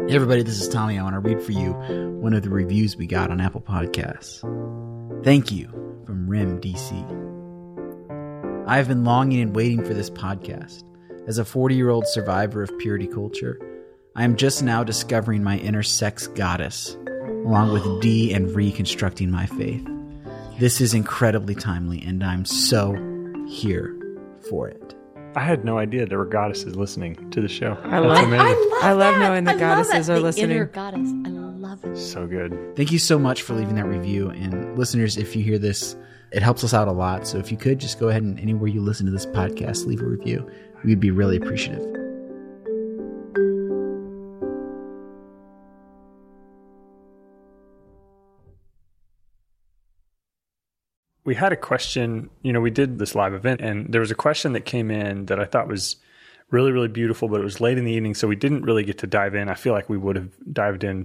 Hey everybody, this is Tommy. I want to read for you one of the reviews we got on Apple Podcasts. Thank you from Rim DC. I've been longing and waiting for this podcast. As a 40-year-old survivor of purity culture, I am just now discovering my inner sex goddess, along with reconstructing my faith. This is incredibly timely, and I'm so here for it. I had no idea there were goddesses listening to the show. I love knowing that goddesses are listening. Inner goddess. I love it. So good. Thank you so much for leaving that review. And listeners, if you hear this, it helps us out a lot. So if you could just go ahead and anywhere you listen to this podcast, leave a review. We'd be really appreciative. We had a question, we did this live event, and there was a question that came in that I thought was really, really beautiful, but it was late in the evening, so we didn't really get to dive in. I feel like we would have dove in.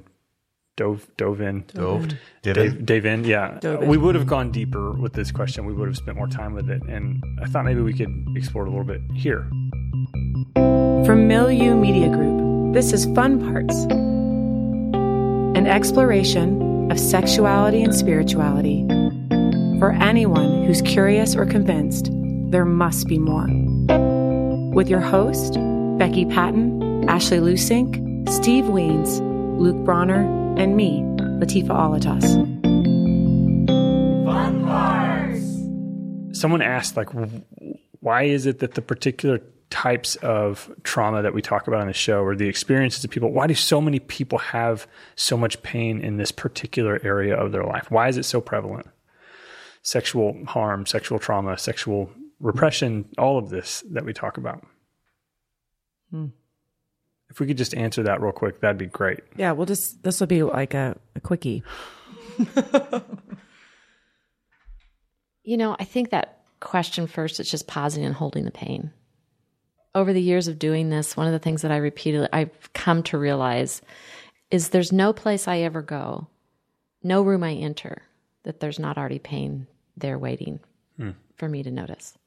We would have gone deeper with this question. We would have spent more time with it, and I thought maybe we could explore it a little bit here. From Milieu Media Group, this is Fun Parts, an exploration of sexuality and spirituality for anyone who's curious or convinced there must be more. With your host, Becky Patton, Ashley Lusink, Steve Weens, Luke Bronner, and me, Latifa Alatas. Fun Parts! Someone asked, why is it that the particular types of trauma that we talk about on the show, or the experiences of people, why do so many people have so much pain in this particular area of their life? Why is it so prevalent? Sexual harm, sexual trauma, sexual repression, all of this that we talk about. If we could just answer that real quick, that'd be great. Yeah, this will be like a quickie. I think that question first, it's just pausing and holding the pain. Over the years of doing this, one of the things that I've come to realize is there's no place I ever go, no room I enter, that there's not already pain there waiting for me to notice.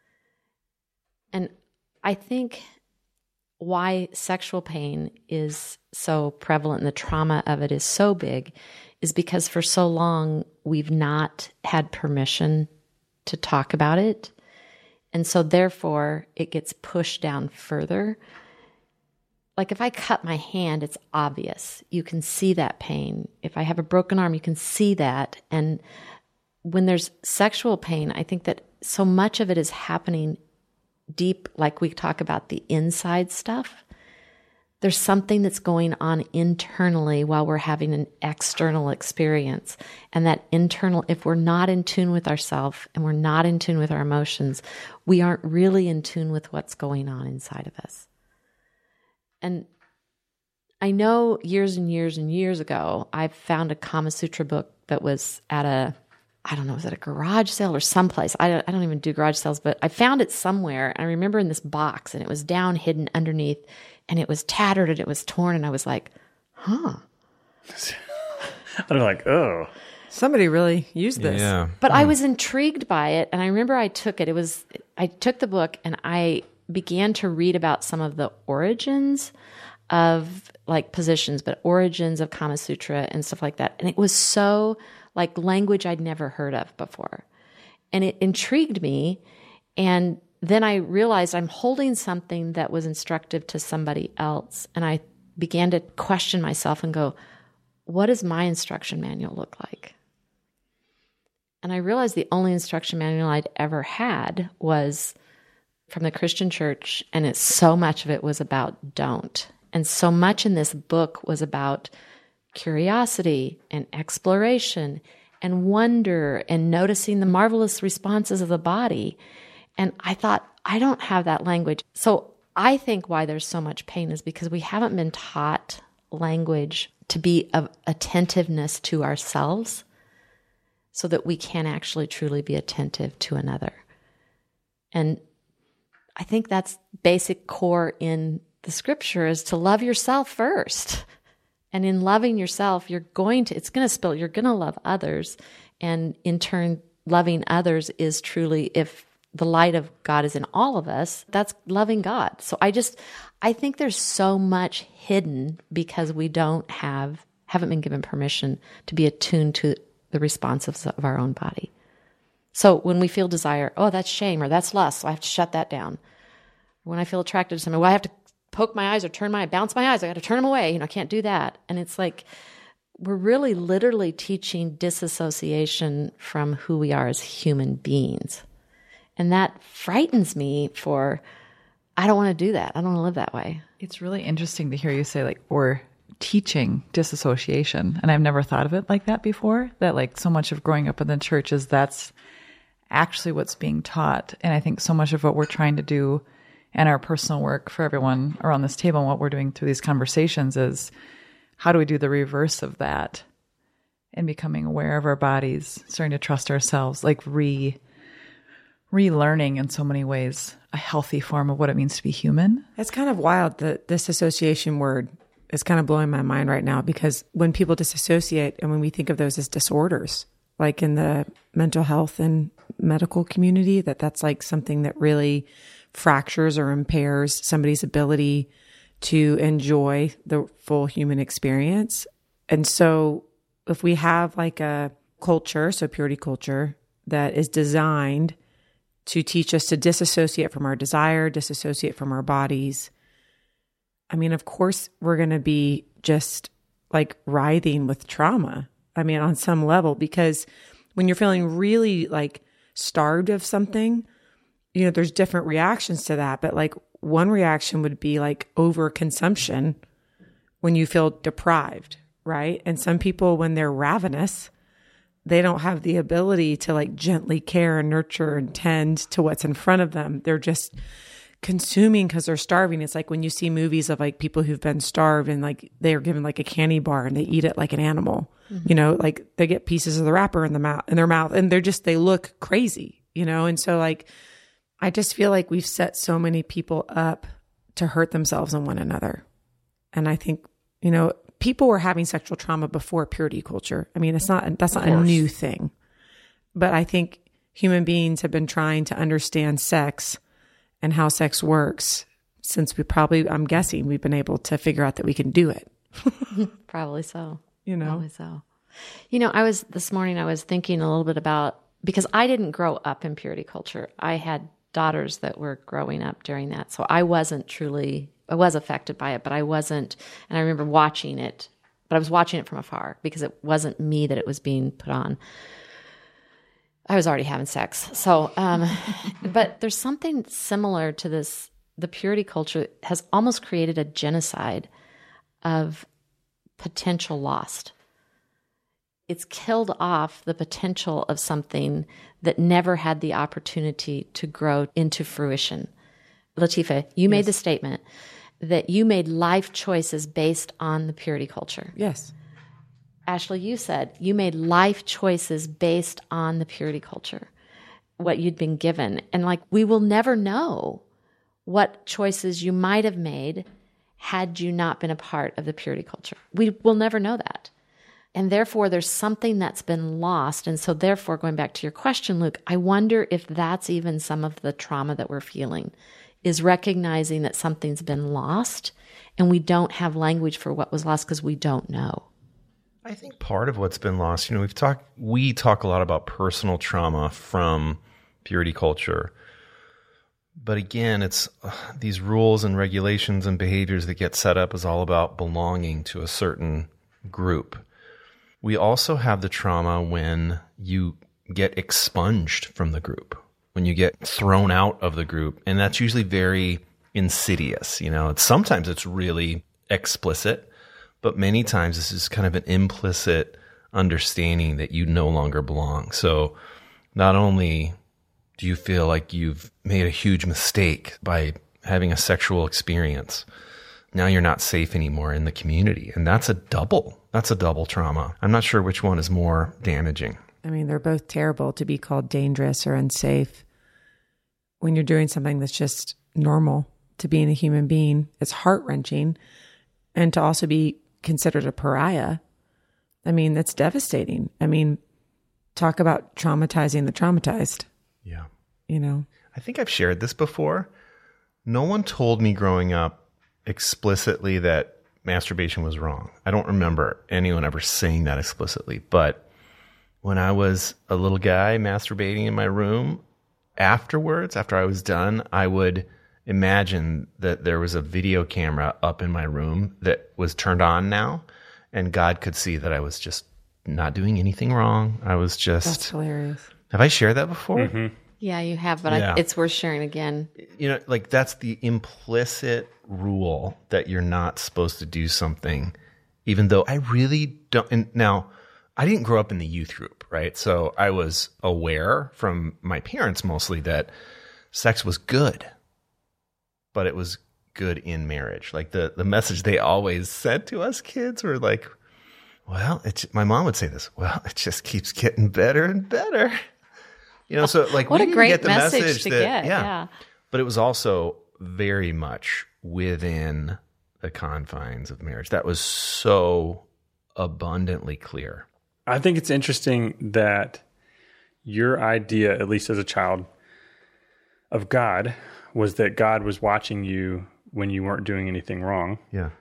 And I think why sexual pain is so prevalent and the trauma of it is so big is because for so long we've not had permission to talk about it. And so therefore it gets pushed down further. Like if I cut my hand, it's obvious. You can see that pain. If I have a broken arm, you can see that. And when there's sexual pain, I think that so much of it is happening deep, like we talk about the inside stuff. There's something that's going on internally while we're having an external experience. And that internal, if we're not in tune with ourselves and we're not in tune with our emotions, we aren't really in tune with what's going on inside of us. And I know years and years and years ago, I found a Kama Sutra book that was at was it a garage sale or someplace? I don't even do garage sales, but I found it somewhere. And I remember in this box, and it was down hidden underneath, and it was tattered and it was torn. And I was like, I'm like, oh. Somebody really used this. Yeah. But I was intrigued by it. And I remember I took it. I took the book and I began to read about some of the origins of positions, but origins of Kama Sutra and stuff like that. And it was so language I'd never heard of before. And it intrigued me. And then I realized I'm holding something that was instructive to somebody else. And I began to question myself and go, what does my instruction manual look like? And I realized the only instruction manual I'd ever had was from the Christian church. And so much of it was about don't. And so much in this book was about curiosity and exploration and wonder and noticing the marvelous responses of the body. And I thought, I don't have that language. So I think why there's so much pain is because we haven't been taught language to be of attentiveness to ourselves so that we can actually truly be attentive to another. And I think that's basic core in the scripture is to love yourself first. And in loving yourself, you're going to love others. And in turn, loving others is truly, if the light of God is in all of us, that's loving God. So I think there's so much hidden because we haven't been given permission to be attuned to the responses of our own body. So when we feel desire, oh, that's shame or that's lust, so I have to shut that down. When I feel attracted to something, well, I have to poke my eyes or bounce my eyes. I got to turn them away. I can't do that. And it's like, we're really literally teaching disassociation from who we are as human beings. And that frightens me I don't want to do that. I don't want to live that way. It's really interesting to hear you say, like, we're teaching disassociation. And I've never thought of it like that before, that like so much of growing up in the church is that's actually what's being taught. And I think so much of what we're trying to do in our personal work for everyone around this table and what we're doing through these conversations is how do we do the reverse of that and becoming aware of our bodies, starting to trust ourselves, like relearning in so many ways a healthy form of what it means to be human. It's kind of wild that this association word is kind of blowing my mind right now, because when people disassociate and when we think of those as disorders, like in the mental health and medical community, that's like something that really fractures or impairs somebody's ability to enjoy the full human experience. And so if we have like a culture, so purity culture, that is designed to teach us to disassociate from our desire, disassociate from our bodies, I mean, of course, we're going to be just like writhing with trauma. I mean, on some level, because when you're feeling really like starved of something, there's different reactions to that. But like one reaction would be like overconsumption when you feel deprived, right? And some people, when they're ravenous, they don't have the ability to like gently care and nurture and tend to what's in front of them. They're just consuming because they're starving. It's like when you see movies of like people who've been starved and like they're given like a candy bar and they eat it like an animal, like they get pieces of the wrapper in their mouth and they look crazy, And so like, I just feel like we've set so many people up to hurt themselves and one another. And I think, people were having sexual trauma before purity culture. I mean, that's not a new thing, but I think human beings have been trying to understand sex and how sex works since I'm guessing we've been able to figure out that we can do it. Probably so. Probably so. This morning I was thinking a little bit about, because I didn't grow up in purity culture. I had daughters that were growing up during that. So I was affected by it, but I wasn't, and I remember watching it, but I was watching it from afar because it wasn't me that it was being put on. I was already having sex. So, but there's something similar to this. The purity culture has almost created a genocide of potential lost. It's killed off the potential of something that never had the opportunity to grow into fruition. Latifa, you made the statement that you made life choices based on the purity culture. Yes. Ashley, you said you made life choices based on the purity culture, what you'd been given. And like, we will never know what choices you might have made had you not been a part of the purity culture. We will never know that. And therefore, there's something that's been lost. And so therefore, going back to your question, Luke, I wonder if that's even some of the trauma that we're feeling, is recognizing that something's been lost and we don't have language for what was lost because we don't know. I think part of what's been lost, we talk a lot about personal trauma from purity culture. But again, it's these rules and regulations and behaviors that get set up is all about belonging to a certain group. We also have the trauma when you get expunged from the group, when you get thrown out of the group. And that's usually very insidious. Sometimes it's really explicit, but many times this is kind of an implicit understanding that you no longer belong. So not only do you feel like you've made a huge mistake by having a sexual experience, now you're not safe anymore in the community. And that's a double trauma. I'm not sure which one is more damaging. I mean, they're both terrible to be called dangerous or unsafe when you're doing something that's just normal to being a human being. It's heart-wrenching. And to also be considered a pariah, I mean, that's devastating. I mean, talk about traumatizing the traumatized. Yeah. I think I've shared this before. No one told me growing up explicitly that masturbation was wrong. I don't remember anyone ever saying that explicitly. But when I was a little guy masturbating in my room, afterwards, after I was done, I would imagine that there was a video camera up in my room that was turned on now, and God could see that I was just not doing anything wrong. I was just... That's hilarious. Have I shared that before? Mm-hmm. Yeah, you have, but Yeah. it's worth sharing again. You know, like that's the implicit rule that you're not supposed to do something, even though I really don't. And now, I didn't grow up in the youth group, right? So I was aware from my parents mostly that sex was good, but it was good in marriage. Like the message they always said to us kids were like, well, my mom would say this, well, it just keeps getting better and better. You know, so like What we a didn't great get the message to that, get, yeah. But it was also very much within the confines of marriage. That was so abundantly clear. I think it's interesting that your idea, at least as a child, of God was that God was watching you when you weren't doing anything wrong. Yeah.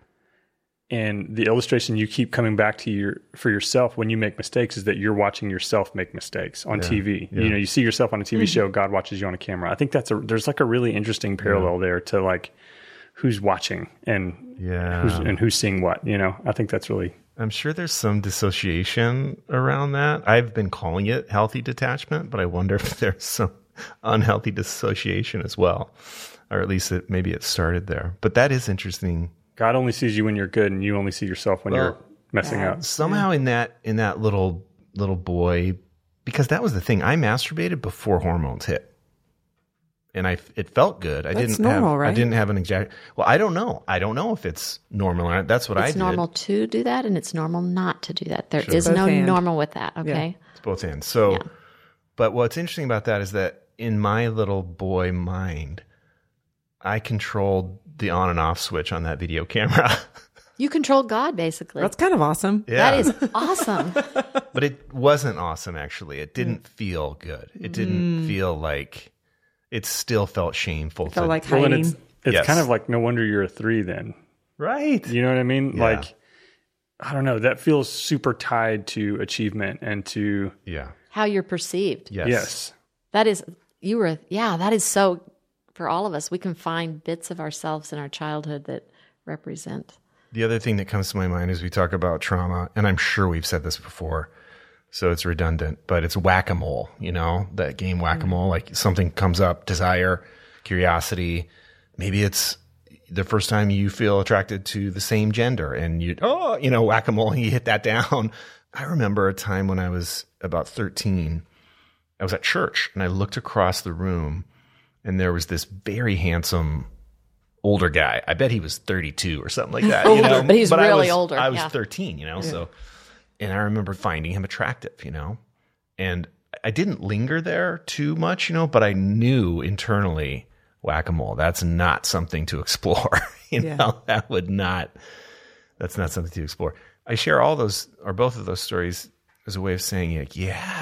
And the illustration you keep coming back to for yourself when you make mistakes is that you're watching yourself make mistakes on TV. Yeah. You know, you see yourself on a TV show, God watches you on a camera. I think there's like a really interesting parallel there to like who's watching and who's seeing what, you know. I think that's really... I'm sure there's some dissociation around that. I've been calling it healthy detachment, but I wonder if there's some unhealthy dissociation as well. Or at least maybe it started there. But that is interesting. God only sees you when you're good, and you only see yourself when you're messing up. Somehow in that little boy, because that was the thing. I masturbated before hormones hit, and it felt good. That's normal, right? I didn't have an exact. Well, I don't know. I don't know if it's normal or not. That's what I did. It's normal to do that, and it's normal not to do that. There is Both no and. normal with that. Okay. Yeah. It's both ends. So, but what's interesting about that is that in my little boy mind, I controlled the on and off switch on that video camera. You control God, basically. That's kind of awesome. Yeah. That is awesome. But it wasn't awesome, actually. It didn't feel good. It didn't feel like... It still felt shameful. It felt like Well, and hiding. it's Yes. kind of like no wonder you're a 3 then. Right. You know what I mean? Yeah. Like, I don't know. That feels super tied to achievement and to... Yeah. How you're perceived. Yes. That is, that is so, for all of us, we can find bits of ourselves in our childhood that represent. The other thing that comes to my mind as we talk about trauma, and I'm sure we've said this before, so it's redundant, but it's whack-a-mole, you know, that game whack-a-mole, like something comes up, desire, curiosity. Maybe it's the first time you feel attracted to the same gender and whack-a-mole, and you hit that down. I remember a time when I was about 13, I was at church and I looked across the room and there was this very handsome older guy. I bet he was 32 or something like that. Older, you know? but he's really I older, I was yeah. 13, you know, so, and I remember finding him attractive, you know, and I didn't linger there too much, you know, but I knew internally, whack-a-mole, that's not something to explore. Know, that's not something to explore. I share all those, or both of those stories as a way of saying, like,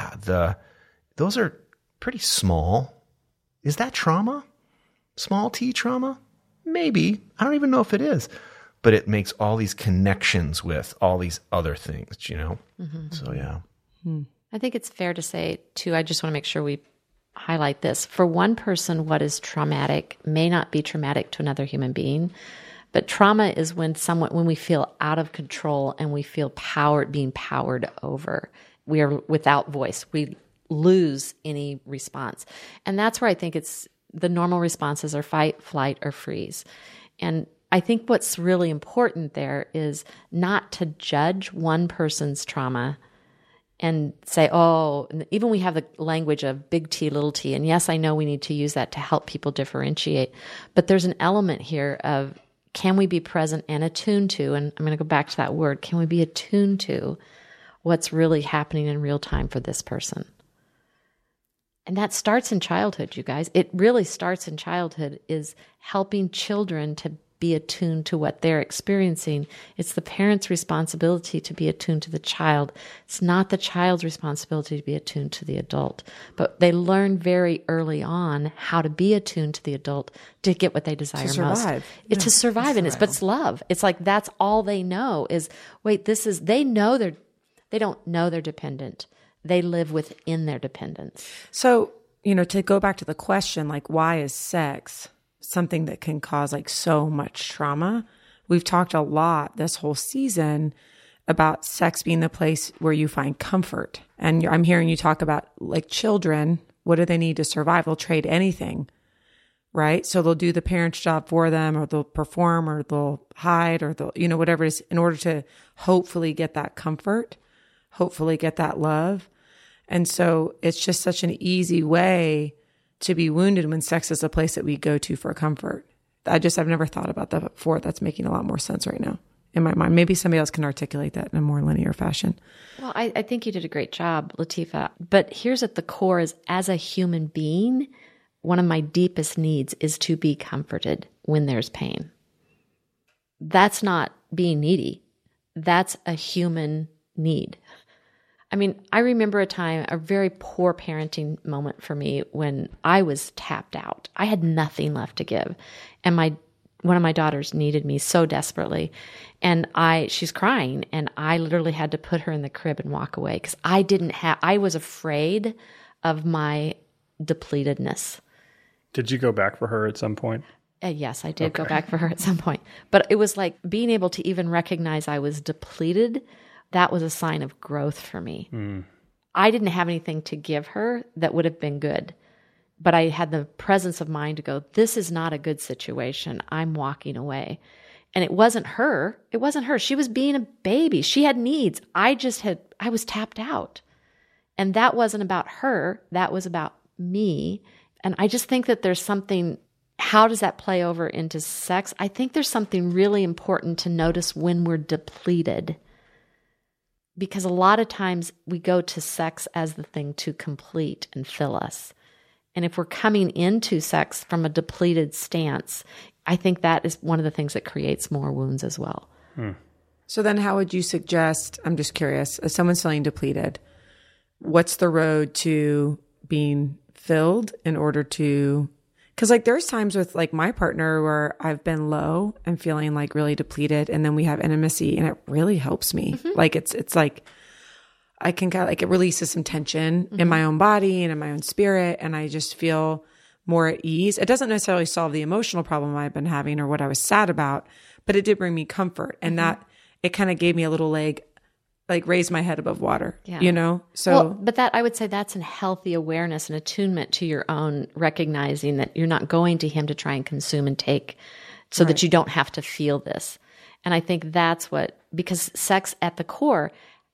those are pretty small. Is that trauma? Small T trauma? Maybe. I don't even know if it is. But it makes all these connections with all these other things, you know? Mm-hmm. So, yeah. I think it's fair to say, too, I just want to make sure we highlight this. For one person, what is traumatic may not be traumatic to another human being. But trauma is when we feel out of control and we feel being powered over. We are without voice. We lose any response. And that's where I think the normal responses are fight, flight, or freeze. And I think what's really important there is not to judge one person's trauma and say, even we have the language of big T, little t. And yes, I know we need to use that to help people differentiate. But there's an element here of, can we be present and attuned to, and I'm going to go back to that word, can we be attuned to what's really happening in real time for this person? And that starts in childhood, you guys. It really starts in childhood, is helping children to be attuned to what they're experiencing. It's the parent's responsibility to be attuned to the child. It's not the child's responsibility to be attuned to the adult. But they learn very early on how to be attuned to the adult to get what they desire most. It's to survive, and it's love. It's like that's all they know is, wait, they don't know they're dependent. They live within their dependence. So, to go back to the question, like, why is sex something that can cause like so much trauma? We've talked a lot this whole season about sex being the place where you find comfort. And I'm hearing you talk about like children, what do they need to survive? They'll trade anything, right? So they'll do the parent's job for them, or they'll perform, or they'll hide, or they'll, whatever it is, in order to hopefully get that comfort, hopefully get that love. And so it's just such an easy way to be wounded when sex is a place that we go to for comfort. I've never thought about that before. That's making a lot more sense right now in my mind. Maybe somebody else can articulate that in a more linear fashion. Well, I think you did a great job, Latifa. But here's at the core is, as a human being, one of my deepest needs is to be comforted when there's pain. That's not being needy. That's a human need. I mean, I remember a very poor parenting moment for me when I was tapped out. I had nothing left to give. And one of my daughters needed me so desperately. And she's crying, and I literally had to put her in the crib and walk away because I was afraid of my depletedness. Did you go back for her at some point? Yes, I did go back for her at some point. But it was like being able to even recognize I was depleted. That was a sign of growth for me. I didn't have anything to give her that would have been good, but I had the presence of mind to go, this is not a good situation. I'm walking away. And it wasn't her. She was being a baby. She had needs. I was tapped out. And that wasn't about her. That was about me. And I just think that there's something, how does that play over into sex? I think there's something really important to notice when we're depleted. Because a lot of times we go to sex as the thing to complete and fill us. And if we're coming into sex from a depleted stance, I think that is one of the things that creates more wounds as well. So then how would you suggest, I'm just curious, as someone's feeling depleted, what's the road to being filled in order to, because like there's times with like my partner where I've been low and feeling like really depleted, and then we have intimacy and it really helps me. Mm-hmm. Like it's like I can kind of like, it releases some tension in my own body and in my own spirit, and I just feel more at ease. It doesn't necessarily solve the emotional problem I've been having or what I was sad about, but it did bring me comfort, and that it kind of gave me a little leg, like raised my head above water, you know? So, well, but that, I would say that's a healthy awareness and attunement to your own, recognizing that you're not going to him to try and consume and take so that you don't have to feel this. And I think that's what, because sex at the core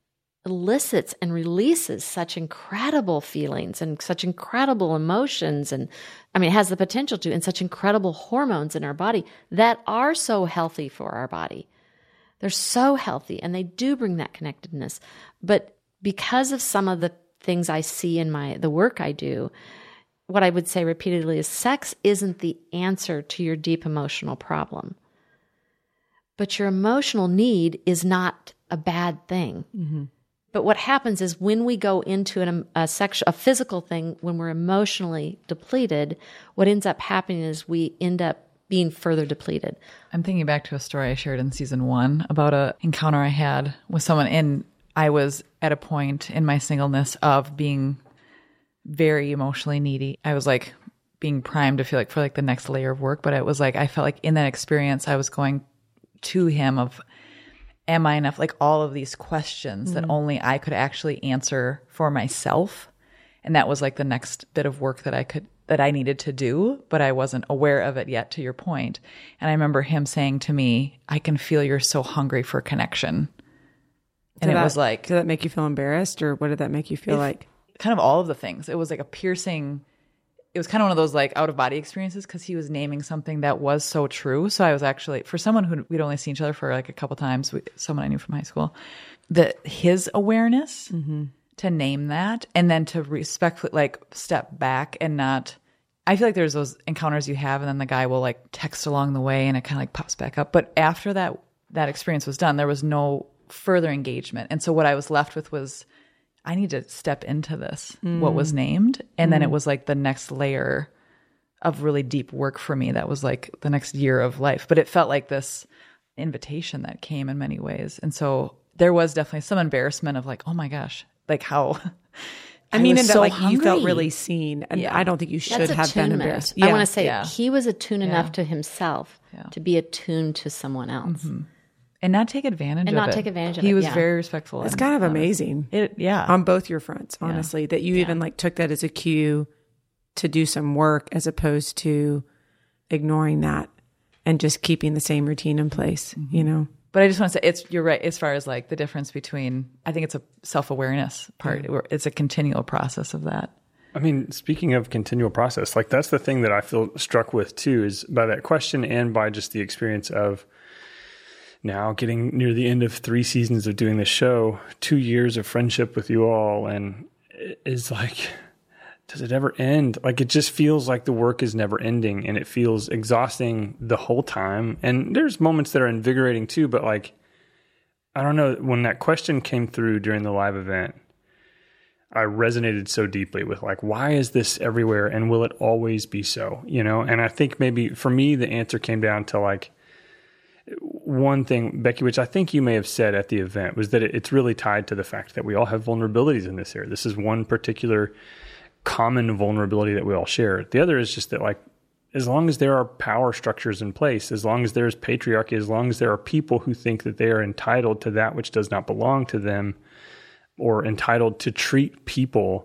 elicits and releases such incredible feelings and such incredible emotions. And I mean, it has the potential to, and such incredible hormones in our body that are so healthy for our body. They're so healthy, and they do bring that connectedness. But because of some of the things I see in the work I do, what I would say repeatedly is sex isn't the answer to your deep emotional problem. But your emotional need is not a bad thing. Mm-hmm. But what happens is when we go into a physical thing, when we're emotionally depleted, what ends up happening is we end up being further depleted. I'm thinking back to a story I shared in season 1 about an encounter I had with someone, and I was at a point in my singleness of being very emotionally needy. I was like being primed to feel like for like the next layer of work, but it was like I felt like in that experience I was going to him of, am I enough? Like all of these questions that only I could actually answer for myself. And that was like the next bit of work that I needed to do, but I wasn't aware of it yet, to your point. And I remember him saying to me, I can feel you're so hungry for connection. And it was like, did that make you feel embarrassed, or what did that make you feel like? Kind of all of the things. It was like a piercing, it was kind of one of those like out of body experiences, because he was naming something that was so true. So I was actually, for someone who we'd only seen each other for like a couple times, someone I knew from high school, his awareness to name that, and then to respectfully like step back and not I feel like there's those encounters you have and then the guy will like text along the way and it kind of like pops back up. But after that experience was done, there was no further engagement. And so what I was left with was, I need to step into this, what was named. And then it was like the next layer of really deep work for me. That was like the next year of life. But it felt like this invitation that came in many ways. And so there was definitely some embarrassment of like, oh my gosh, like how... I mean, was and that so like you felt hungry. really seen, and I don't think you should That's have been attunement. embarrassed. I want to say Yeah. he was attuned enough to himself to be attuned to someone else. And not take advantage of it. not take advantage of he it, was yeah. very respectful. It's kind of amazing. Yeah. On both your fronts, honestly, that you even like took that as a cue to do some work as opposed to ignoring that and just keeping the same routine in place, you know? But I just want to say, you're right, as far as like the difference between, I think it's a self-awareness part. It's a continual process of that. I mean, speaking of continual process, like that's the thing that I feel struck with too, is by that question and by just the experience of now getting near the end of 3 seasons of doing this show, 2 years of friendship with you all. And is like, does it ever end? Like, it just feels like the work is never ending and it feels exhausting the whole time. And there's moments that are invigorating too, but like, I don't know, when that question came through during the live event, I resonated so deeply with like, why is this everywhere and will it always be so? You know? And I think maybe for me, the answer came down to like one thing, Becky, which I think you may have said at the event, was that it's really tied to the fact that we all have vulnerabilities in this area. This is one particular common vulnerability that we all share. The other is just that like, as long as there are power structures in place, as long as there's patriarchy, as long as there are people who think that they are entitled to that which does not belong to them, or entitled to treat people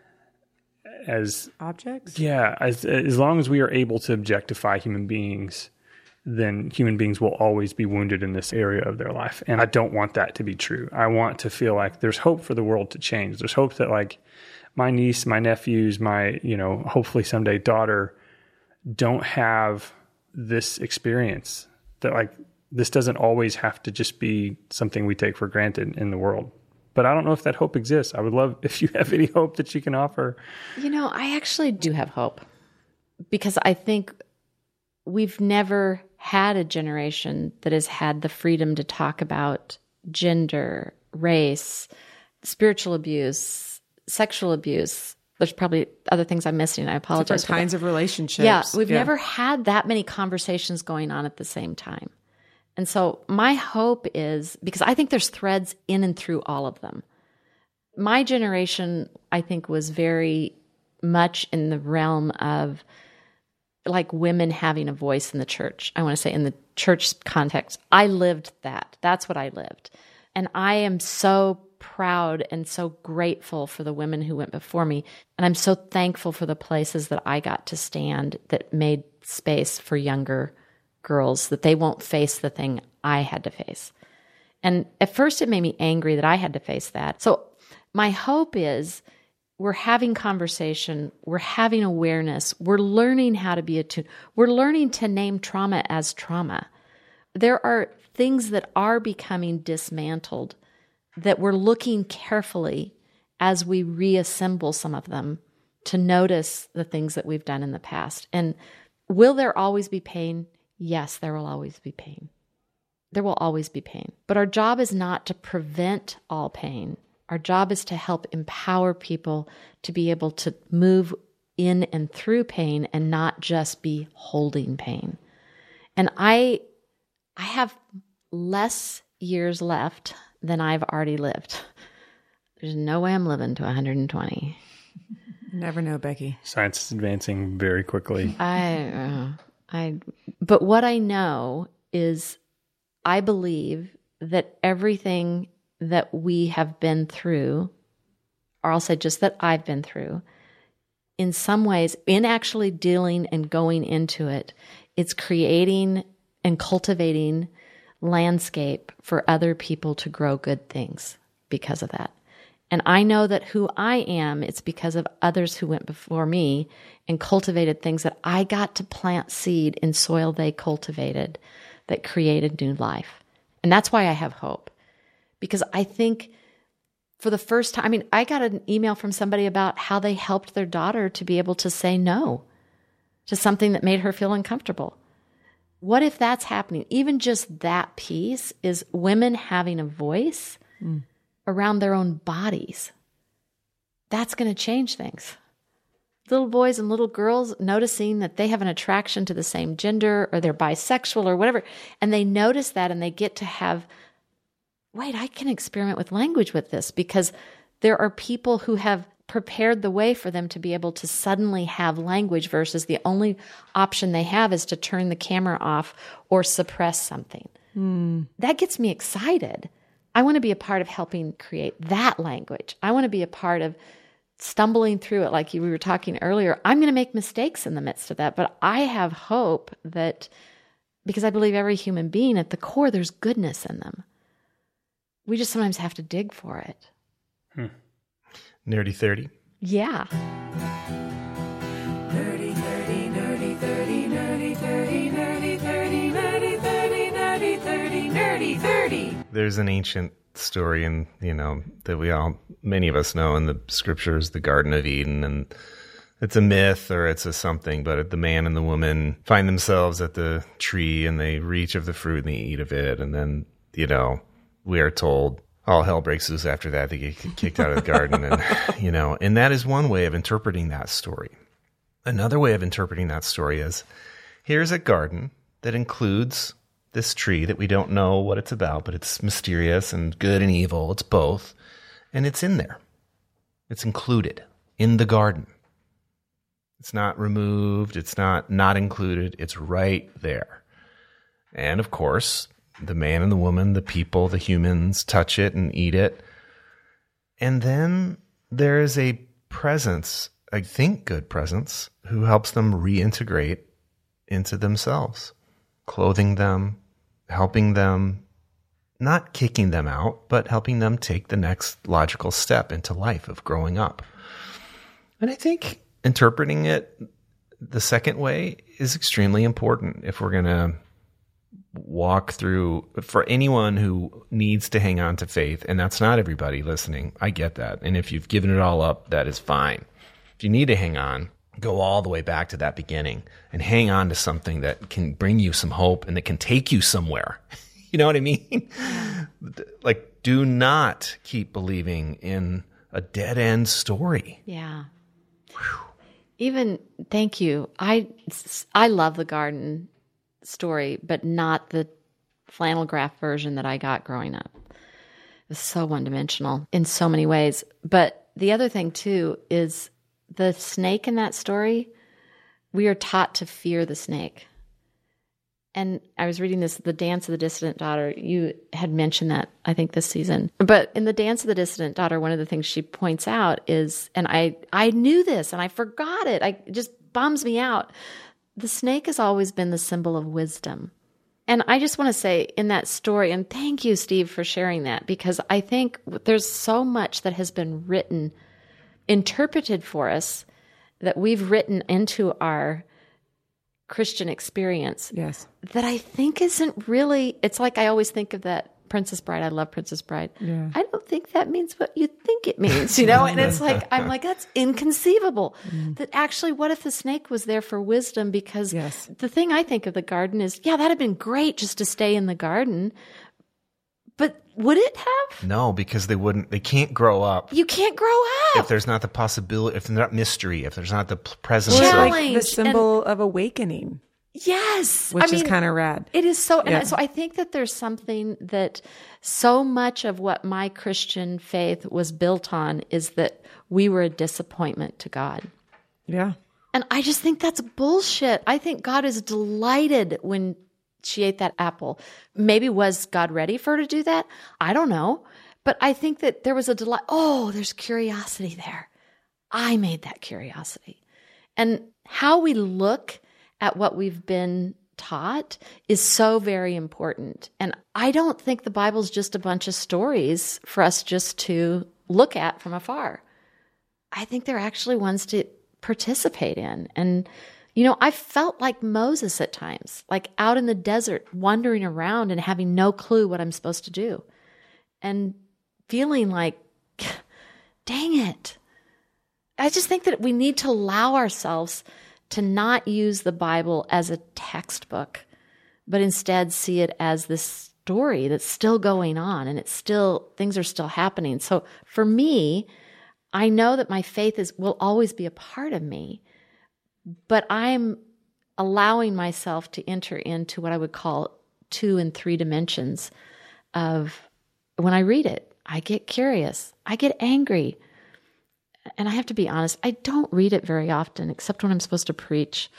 as Objects? Yeah, as long as we are able to objectify human beings, then human beings will always be wounded in this area of their life. And I don't want that to be true. I want to feel like there's hope for the world to change. There's hope that like my niece, my nephews, my, hopefully someday daughter don't have this experience, that like this doesn't always have to just be something we take for granted in the world. But I don't know if that hope exists. I would love if you have any hope that you can offer. I actually do have hope, because I think we've never had a generation that has had the freedom to talk about gender, race, spiritual abuse, sexual abuse. There's probably other things I'm missing. I apologize. Different kinds of relationships. Yeah, we've never had that many conversations going on at the same time. And so my hope is, because I think there's threads in and through all of them. My generation, I think, was very much in the realm of like women having a voice in the church. I want to say in the church context, I lived that. That's what I lived. And I am so proud and so grateful for the women who went before me. And I'm so thankful for the places that I got to stand that made space for younger girls, that they won't face the thing I had to face. And at first it made me angry that I had to face that. So my hope is we're having conversation, we're having awareness, we're learning how to be attuned, we're learning to name trauma as trauma. There are things that are becoming dismantled that we're looking carefully as we reassemble some of them to notice the things that we've done in the past. And will there always be pain? Yes, there will always be pain. There will always be pain. But our job is not to prevent all pain. Our job is to help empower people to be able to move in and through pain and not just be holding pain. And I have less years left than I've already lived. There's no way I'm living to 120. Never know, Becky. Science is advancing very quickly. But what I know is I believe that everything that we have been through, or I'll say just that I've been through, in some ways, in actually dealing and going into it, it's creating and cultivating landscape for other people to grow good things because of that. And I know that who I am, it's because of others who went before me and cultivated things that I got to plant seed in soil they cultivated that created new life. And that's why I have hope. Because I think for the first time, I got an email from somebody about how they helped their daughter to be able to say no. to something that made her feel uncomfortable. What if that's happening? Even just that piece is women having a voice around their own bodies. That's going to change things. Little boys and little girls noticing that they have an attraction to the same gender, or they're bisexual or whatever, and they notice that and they get to have, wait, I can experiment with language with this, because there are people who have prepared the way for them to be able to suddenly have language versus the only option they have is to turn the camera off or suppress something. That gets me excited. I want to be a part of helping create that language. I want to be a part of stumbling through it, like we were talking earlier. I'm going to make mistakes in the midst of that, but I have hope that, because I believe every human being at the core, there's goodness in them. We just sometimes have to dig for it. Nerdy 30. Yeah. Nerdy 30, nerdy 30, nerdy 30, nerdy 30, nerdy 30, nerdy 30, nerdy 30. There's an ancient story that many of us know in the scriptures, the Garden of Eden, and it's a myth or it's a something, but the man and the woman find themselves at the tree and they reach of the fruit and they eat of it. And then, we are told all hell breaks loose after that. They get kicked out of the garden. And, and that is one way of interpreting that story. Another way of interpreting that story is, here's a garden that includes this tree that we don't know what it's about, but it's mysterious and good and evil. It's both. And it's in there. It's included in the garden. It's not removed. It's not included. It's right there. And of course, the man and the woman, the people, the humans touch it and eat it. And then there is a presence, I think good presence, who helps them reintegrate into themselves, clothing them, helping them, not kicking them out, but helping them take the next logical step into life of growing up. And I think interpreting it the second way is extremely important if we're going to walk through, for anyone who needs to hang on to faith, and that's not everybody listening. I get that. And if you've given it all up, that is fine. If you need to hang on, go all the way back to that beginning and hang on to something that can bring you some hope and that can take you somewhere. You know what I mean? Like, do not keep believing in a dead end story. Yeah. Even, thank you. I love the garden story, but not the flannel graph version that I got growing up. It was so one-dimensional in so many ways. But the other thing, too, is the snake in that story, we are taught to fear the snake. And I was reading this, The Dance of the Dissident Daughter. You had mentioned that, I think, this season. But in The Dance of the Dissident Daughter, one of the things she points out is, and I knew this and I forgot it. It just bums me out. The snake has always been the symbol of wisdom. And I just want to say in that story, and thank you, Steve, for sharing that, because I think there's so much that has been written, interpreted for us, that we've written into our Christian experience. Yes. That I think isn't really, it's like I always think of that Princess Bride. I love Princess Bride. Yeah. I don't think that means what you think it means, And it's like, I'm like, that's inconceivable. That actually, what if the snake was there for wisdom? Because the thing I think of the garden is, that'd have been great just to stay in the garden. But would it have? No, because they can't grow up. You can't grow up. If there's not the possibility, if there's not mystery, if there's not the presence Well, of like the symbol of awakening. Yes. Which is kind of rad. It is so, and so I think that there's something that so much of what my Christian faith was built on is that we were a disappointment to God. Yeah. And I just think that's bullshit. I think God is delighted when she ate that apple. Maybe was God ready for her to do that? I don't know. But I think that there was a delight. Oh, there's curiosity there. I made that curiosity. And how we look at what we've been taught is so very important. And I don't think the Bible's just a bunch of stories for us just to look at from afar. I think they're actually ones to participate in. And, I felt like Moses at times, like out in the desert, wandering around and having no clue what I'm supposed to do. And feeling like, dang it. I just think that we need to allow ourselves to not use the Bible as a textbook, but instead see it as this story that's still going on, and things are still happening. So for me, I know that my faith will always be a part of me, but I'm allowing myself to enter into what I would call 2 and 3 dimensions of when I read it. I get curious, I get angry. And I have to be honest, I don't read it very often, except when I'm supposed to preach.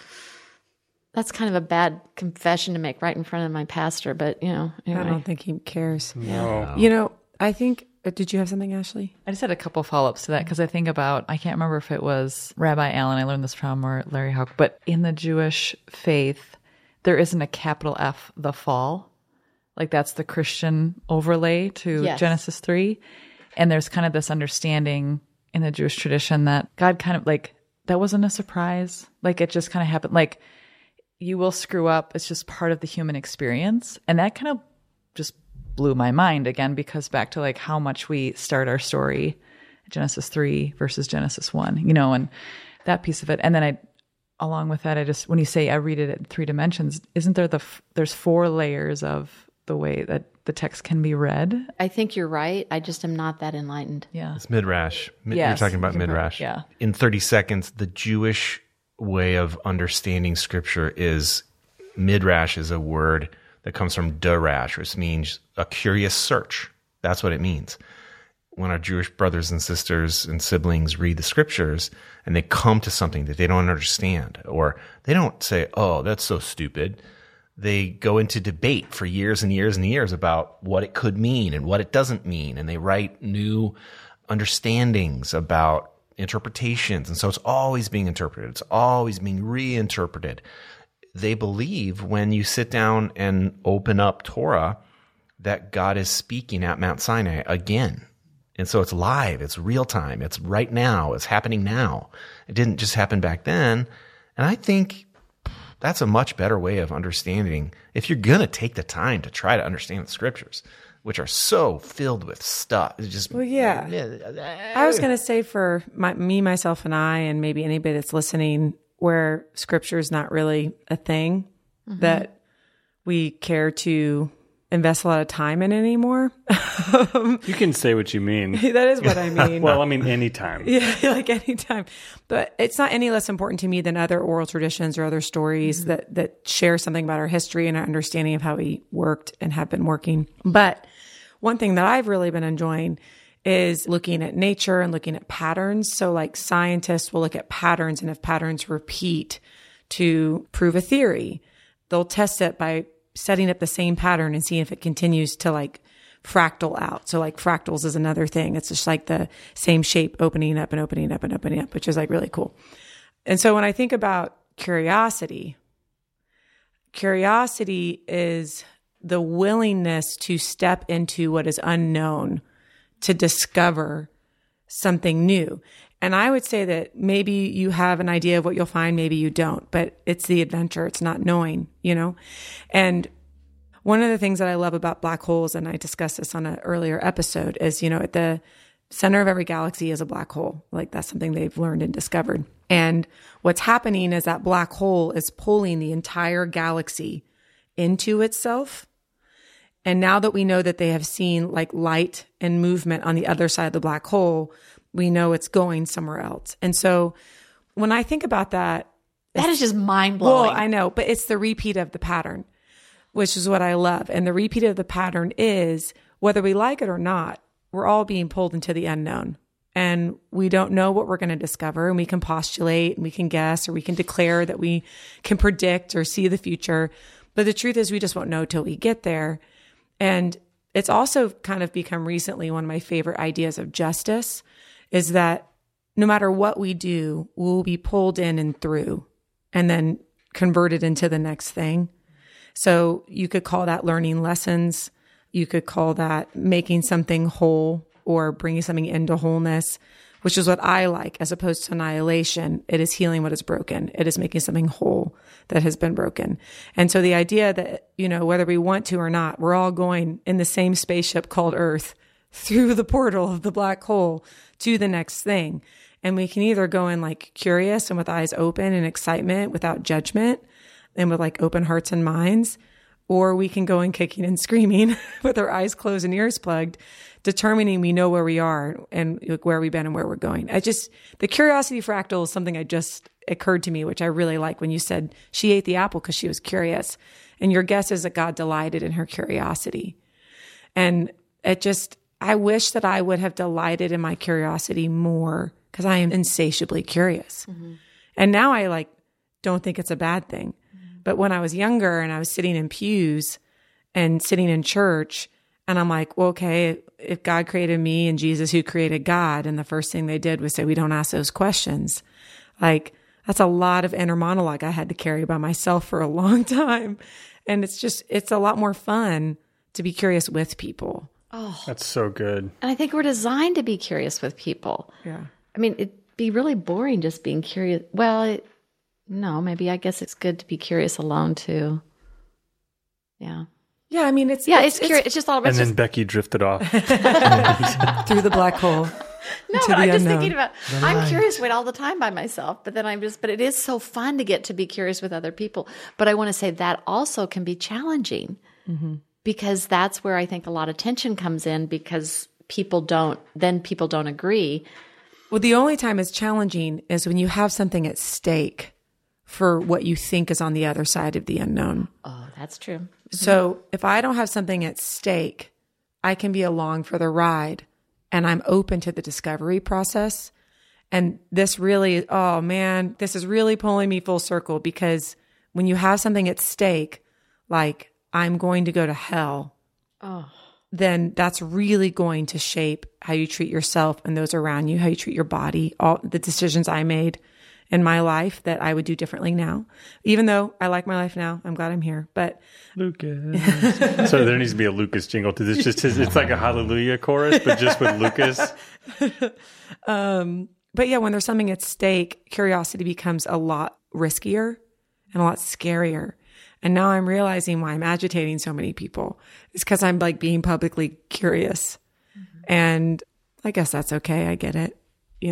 That's kind of a bad confession to make right in front of my pastor, but anyway. I don't think he cares. No. I think, did you have something, Ashley? I just had a couple follow-ups to that because I think about, I can't remember if it was Rabbi Allen, I learned this from, or Larry Houck, but in the Jewish faith, there isn't a capital F, the fall. Like that's the Christian overlay to Genesis 3. And there's kind of this understanding in the Jewish tradition that God kind of that wasn't a surprise. Like it just kind of happened. Like you will screw up. It's just part of the human experience. And that kind of just blew my mind again, because back to how much we start our story, Genesis 3 versus Genesis 1, and that piece of it. And then along with that, when you say I read it in 3 dimensions, isn't there there's 4 layers of the way that the text can be read? I think you're right. I just am not that enlightened. Yeah. It's midrash. Yes. You're talking about midrash. Yeah. In 30 seconds, the Jewish way of understanding scripture is midrash is a word that comes from darash, which means a curious search. That's what it means. When our Jewish brothers and sisters and siblings read the scriptures and they come to something that they don't understand, or they don't say, oh, that's so stupid. They go into debate for years and years and years about what it could mean and what it doesn't mean. And they write new understandings about interpretations. And so it's always being interpreted. It's always being reinterpreted. They believe when you sit down and open up Torah that God is speaking at Mount Sinai again. And so it's live. It's real time. It's right now. It's happening now. It didn't just happen back then. And I think that's a much better way of understanding if you're going to take the time to try to understand the scriptures, which are so filled with stuff. It's just, Well, yeah. I was going to say for me, myself, and I, and maybe anybody that's listening, where scripture is not really a thing that we care to invest a lot of time in anymore. You can say what you mean. That is what I mean. Well, I mean, anytime. Yeah, anytime. But it's not any less important to me than other oral traditions or other stories that share something about our history and our understanding of how we worked and have been working. But one thing that I've really been enjoying is looking at nature and looking at patterns. So scientists will look at patterns, and if patterns repeat to prove a theory, they'll test it by setting up the same pattern and seeing if it continues to fractal out. So fractals is another thing. It's just the same shape opening up and opening up and opening up, which is really cool. And so when I think about curiosity is the willingness to step into what is unknown, to discover something new. And I would say that maybe you have an idea of what you'll find, maybe you don't, but it's the adventure. It's not knowing, And one of the things that I love about black holes, and I discussed this on an earlier episode, is, at the center of every galaxy is a black hole. That's something they've learned and discovered. And what's happening is that black hole is pulling the entire galaxy into itself. And now that we know that they have seen light and movement on the other side of the black hole, we know it's going somewhere else. And so when I think about that, that is just mind blowing. Well, I know, but it's the repeat of the pattern, which is what I love. And the repeat of the pattern is, whether we like it or not, we're all being pulled into the unknown. And we don't know what we're going to discover. And we can postulate and we can guess, or we can declare that we can predict or see the future. But the truth is, we just won't know till we get there. And it's also kind of become recently one of my favorite ideas of justice, is that no matter what we do, we'll be pulled in and through and then converted into the next thing. So you could call that learning lessons. You could call that making something whole or bringing something into wholeness, which is what I like, as opposed to annihilation. It is healing what is broken. It is making something whole that has been broken. And so the idea that, whether we want to or not, we're all going in the same spaceship called Earth through the portal of the black hole to the next thing. And we can either go in like curious and with eyes open and excitement without judgment and with like open hearts and minds, or we can go in kicking and screaming with our eyes closed and ears plugged, determining we know where we are and where we've been and where we're going. The curiosity fractal is something just occurred to me, which I really like when you said she ate the apple because she was curious. And your guess is that God delighted in her curiosity. And I wish that I would have delighted in my curiosity more because I am insatiably curious. Mm-hmm. And now I don't think it's a bad thing. Mm-hmm. But when I was younger and I was sitting in pews and sitting in church, and I'm like, well, okay, if God created me and Jesus who created God, and the first thing they did was say, we don't ask those questions. Like, that's a lot of inner monologue I had to carry by myself for a long time. And it's a lot more fun to be curious with people. Oh, that's so good. And I think we're designed to be curious with people. Yeah. I mean, it'd be really boring just being curious. Well, no, maybe I guess it's good to be curious alone too. Yeah. Yeah, I mean, it's curious. It's just all about. And then Becky drifted off through the black hole. No, I'm just thinking about. I'm curious all the time by myself, but then but it is so fun to get to be curious with other people. But I want to say that also can be challenging because that's where I think a lot of tension comes in because people don't agree. Well, the only time it's challenging is when you have something at stake for what you think is on the other side of the unknown. Oh, that's true. So if I don't have something at stake, I can be along for the ride and I'm open to the discovery process. And this really, oh man, this is really pulling me full circle because when you have something at stake, like I'm going to go to hell, then that's really going to shape how you treat yourself and those around you, how you treat your body, all the decisions I made in my life that I would do differently now. Even though I like my life now, I'm glad I'm here. But Lucas. So there needs to be a Lucas jingle to this. It's like a hallelujah chorus, but just with Lucas. But yeah, when there's something at stake, curiosity becomes a lot riskier and a lot scarier. And now I'm realizing why I'm agitating so many people. It's because I'm being publicly curious. Mm-hmm. And I guess that's okay. I get it.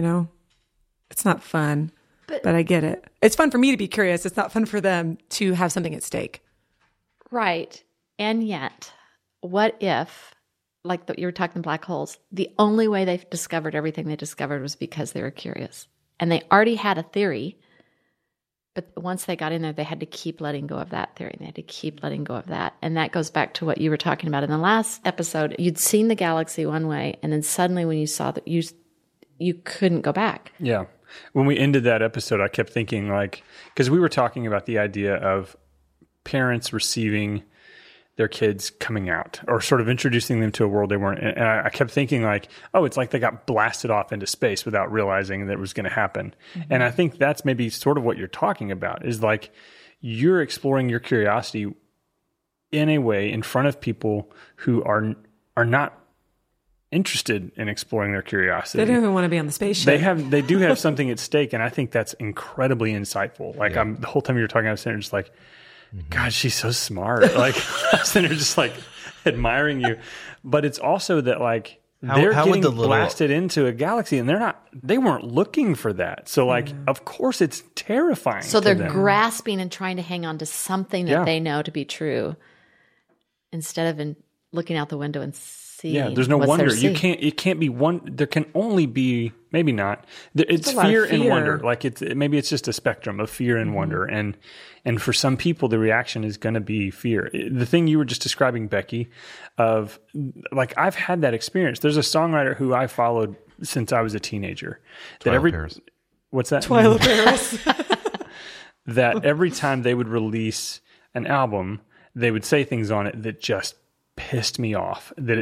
It's not fun. But I get it. It's fun for me to be curious. It's not fun for them to have something at stake. Right. And yet, what if, you were talking black holes, the only way they discovered everything they discovered was because they were curious. And they already had a theory, but once they got in there, they had to keep letting go of that theory. They had to keep letting go of that. And that goes back to what you were talking about in the last episode. You'd seen the galaxy one way, and then suddenly when you saw that, you couldn't go back. Yeah. When we ended that episode, I kept thinking because we were talking about the idea of parents receiving their kids coming out or sort of introducing them to a world they weren't in. And I kept thinking it's like they got blasted off into space without realizing that it was going to happen. Mm-hmm. And I think that's maybe sort of what you're talking about is you're exploring your curiosity in a way in front of people who are not interested in exploring their curiosity. They don't even want to be on the spaceship. They do have something at stake, and I think that's incredibly insightful. The whole time you were talking, I was sitting there just God, she's so smart. I was sitting there just admiring you. But it's also that they're getting blasted into a galaxy, and they weren't looking for that. So of course it's terrifying. So they're grasping and trying to hang on to something that they know to be true, instead of looking out the window and yeah, there's no wonder. It can't be one. There can only be, maybe not. It's fear and wonder. Maybe it's just a spectrum of fear and wonder. And for some people, the reaction is going to be fear. The thing you were just describing, Becky, of I've had that experience. There's a songwriter who I followed since I was a teenager. Paris. What's that? Twyla Paris. That every time they would release an album, they would say things on it that just pissed me off. That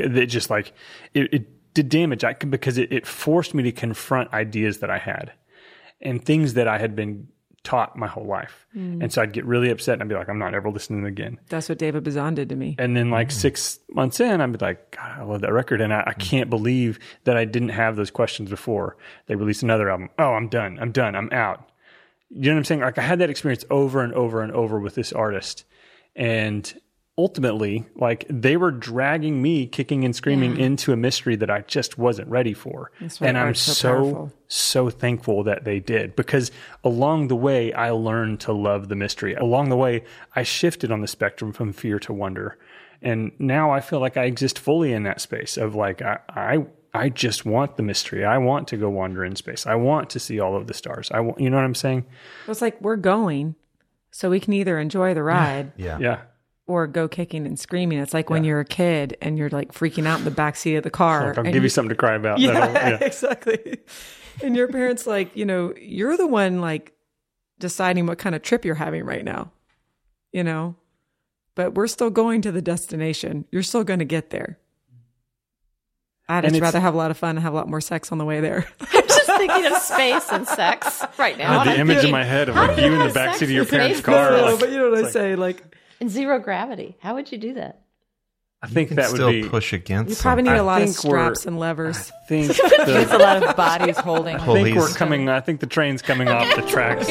it did damage because it forced me to confront ideas that I had and things that I had been taught my whole life. And so I'd get really upset and I'd be like, I'm not ever listening to them again. That's what David Bazan did to me. And then 6 months in, I'd be like, God, I love that record. And I can't believe that I didn't have those questions before. They released another album. Oh, I'm done. I'm out. You know what I'm saying? I had that experience over and over and over with this artist. And ultimately, like, they were dragging me kicking and screaming into a mystery that I just wasn't ready for. And I'm so thankful that they did, because along the way, I learned to love the mystery. Along the way, I shifted on the spectrum from fear to wonder. And now I feel like I exist fully in that space of like, I just want the mystery. I want to go wander in space. I want to see all of the stars. You know what I'm saying? Well, it's like we're going, so we can either enjoy the ride Yeah. or go kicking and screaming. It's like when you're a kid and you're like freaking out in the backseat of the car. Like, I'll give you something to cry about. Yeah, exactly. And your parents, like, you know, you're the one like deciding what kind of trip you're having right now, you know, but we're still going to the destination. You're still going to get there. I'd just rather have a lot of fun and have a lot more sex on the way there. I'm just thinking of space and sex right now. The image in my head of like you in the backseat of your parents' car. No, but you know what I say, like in zero gravity. How would you do that? I think that would still be push against. you probably need a lot of think we're- straps and levers. I think There's a lot of bodies holding. I think we're Police. coming. I think the train's coming off the tracks.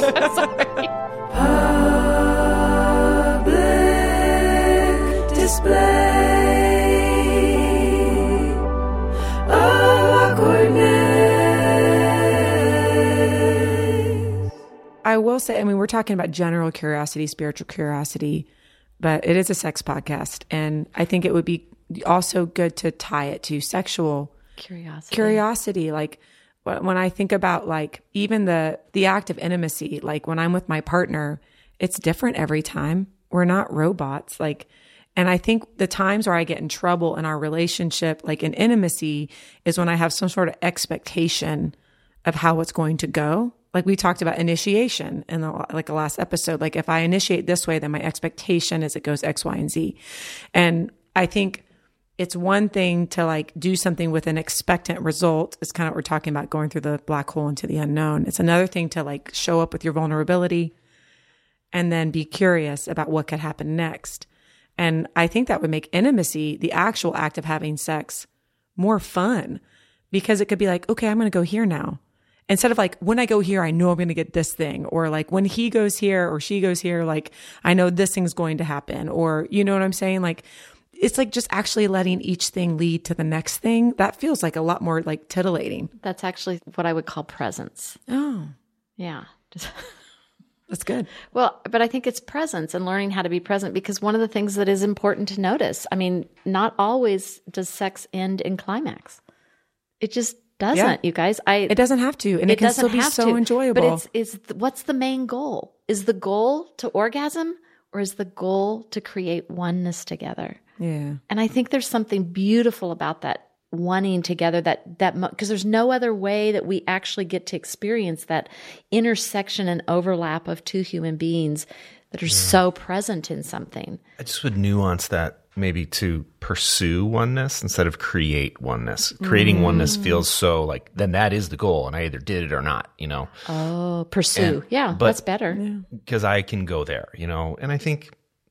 Public display of awkwardness. I will say, I mean, we're talking about general curiosity, spiritual curiosity, but it is a sex podcast. And I think it would be also good to tie it to sexual curiosity. Like when I think about like even the act of intimacy, like when I'm with my partner, it's different every time. We're not robots. Like, and I think the times where I get in trouble in our relationship, like in intimacy, is when I have some sort of expectation of how it's going to go. Like we talked about initiation in the last episode. Like if I initiate this way, then my expectation is it goes X, Y, and Z. And I think it's one thing to like do something with an expectant result. It's kind of what we're talking about, going through the black hole into the unknown. It's another thing to like show up with your vulnerability and then be curious about what could happen next. And I think that would make intimacy, the actual act of having sex, more fun, because it could be like, okay, I'm going to go here now. Instead of like, when I go here, I know I'm going to get this thing. Or like when he goes here or she goes here, like I know this thing's going to happen. Or you know what I'm saying? Like, it's like just actually letting each thing lead to the next thing. That feels like a lot more like titillating. That's actually what I would call presence. Oh, Yeah. that's good. Well, but I think it's presence and learning how to be present, because one of the things that is important to notice, I mean, not always does sex end in climax. It just doesn't, you guys. It doesn't have to, and it can still be so enjoyable. But what's the main goal? Is the goal to orgasm, or is the goal to create oneness together? Yeah. And I think there's something beautiful about that wanting together, that because there's no other way that we actually get to experience that intersection and overlap of two human beings that are so present in something. I just would nuance that maybe to pursue oneness instead of create oneness. Creating oneness feels so like, then that is the goal, and I either did it or not, you know? Oh, pursue. But that's better. because I can go there, you know? And I think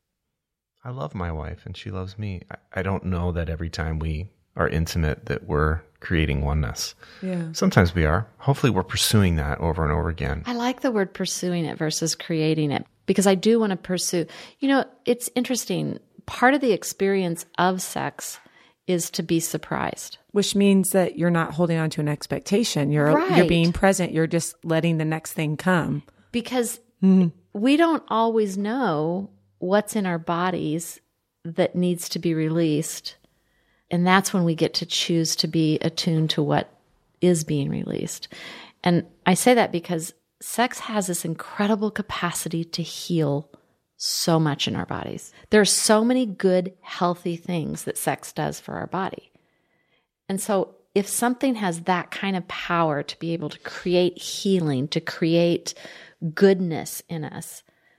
I love my wife and she loves me. I don't know that every time we are intimate that we're creating oneness. Yeah. Sometimes we are. Hopefully we're pursuing that over and over again. I like the word pursuing it versus creating it, because I do want to pursue. You know, it's interesting. Part of the experience of sex is to be surprised. Which means that you're not holding on to an expectation. You're Right. being present. You're just letting the next thing come. Because we don't always know what's in our bodies that needs to be released. And that's when we get to choose to be attuned to what is being released. And I say that because sex has this incredible capacity to heal so much in our bodies. There are so many good, healthy things that sex does for our body. And so if something has that kind of power to be able to create healing, to create goodness in us,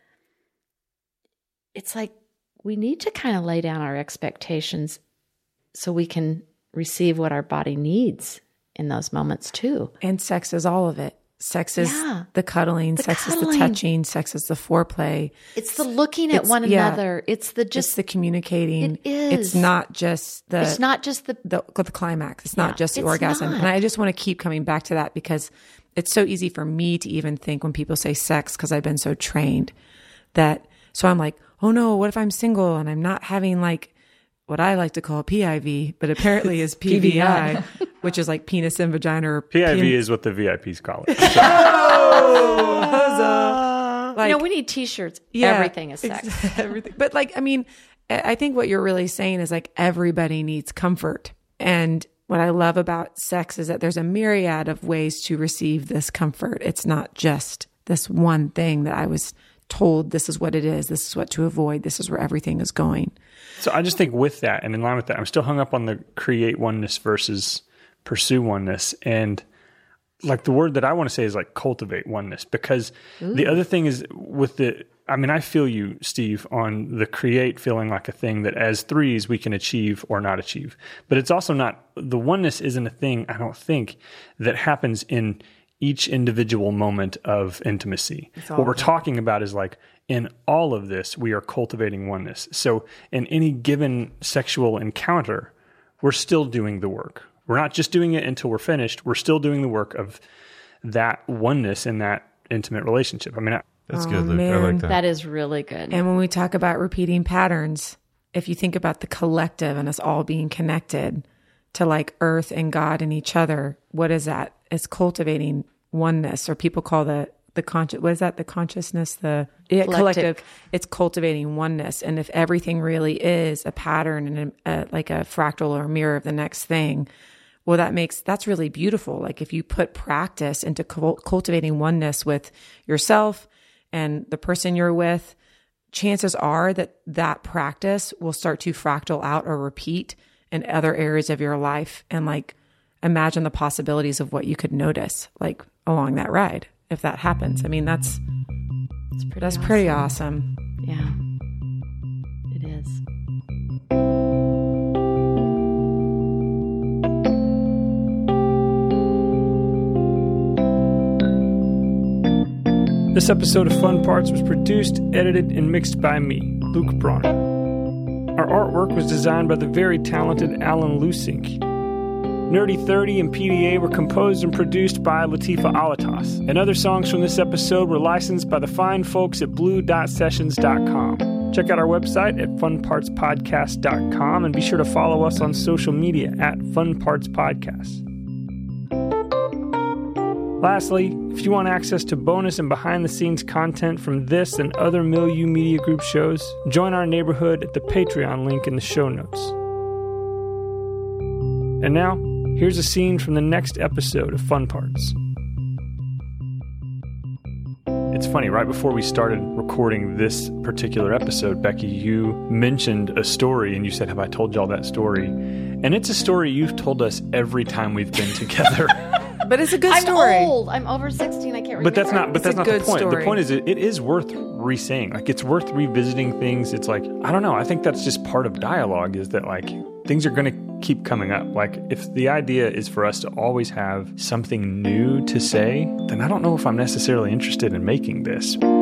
it's like we need to kind of lay down our expectations so we can receive what our body needs in those moments too. And sex is all of it. Sex is Yeah. the cuddling. Sex is the cuddling. touching. Sex is the foreplay. It's the looking at one yeah. another. It's the It's just, the communicating. It is. It's not just the it's not just the climax. It's not just the it's orgasm. not. And I just want to keep coming back to that because it's so easy for me to even think when people say sex, because I've been so trained, that So I'm like, oh no, what if I'm single and I'm not having like what I like to call PIV, but apparently is PVI, which is like penis and vagina. Or PIV is what the VIPs call it. Like, we need t-shirts. Everything is sex. Everything. But like, I mean, I think what you're really saying is like everybody needs comfort. And what I love about sex is that there's a myriad of ways to receive this comfort. It's not just this one thing that I was told this is what it is, this is what to avoid, this is where everything is going. So I just think with that and in line with that, I'm still hung up on the create oneness versus pursue oneness. And like the word that I want to say is like cultivate oneness, because the other thing is with I feel you, Steve, on the create feeling like a thing that as threes we can achieve or not achieve. But it's also not, the oneness isn't a thing, I don't think, that happens in each individual moment of intimacy. What we're talking about is like in all of this, we are cultivating oneness. So in any given sexual encounter, we're still doing the work. We're not just doing it until we're finished. We're still doing the work of that oneness in that intimate relationship. I mean, that's good, Luke. I like that. That is really good. And when we talk about repeating patterns, if you think about the collective and us all being connected to like earth and God and each other, what is that? It's cultivating oneness, or people call the conscious, what is that? The consciousness, collective. It's cultivating oneness. And if everything really is a pattern and like a fractal or a mirror of the next thing, well, that's really beautiful. Like if you put practice into cultivating oneness with yourself and the person you're with, chances are that practice will start to fractal out or repeat in other areas of your life. And like, imagine the possibilities of what you could notice like along that ride. If that happens, I mean, that's pretty awesome. Yeah, it is. This episode of Fun Parts was produced, edited, and mixed by me, Luke Bronner. Our artwork was designed by the very talented Alan Lusink. Nerdy 30 and PDA were composed and produced by Latifa Alatas, and other songs from this episode were licensed by the fine folks at blue.sessions.com. Check out our website at funpartspodcast.com and be sure to follow us on social media at funpartspodcast. Lastly, if you want access to bonus and behind-the-scenes content from this and other Milieu Media Group shows, join our neighborhood at the Patreon link in the show notes. And now, here's a scene from the next episode of Fun Parts. It's funny, right before we started recording this particular episode, Becky, you mentioned a story and you said, have I told y'all that story? And it's a story you've told us every time we've been together. But it's a good story. I'm old. I'm over 16. I can't remember. But that's not the point. Story. The point is it is worth re-saying. Like, it's worth revisiting things. It's like, I don't know. I think that's just part of dialogue, is that like things are going to keep coming up. Like, if the idea is for us to always have something new to say, then I don't know if I'm necessarily interested in making this.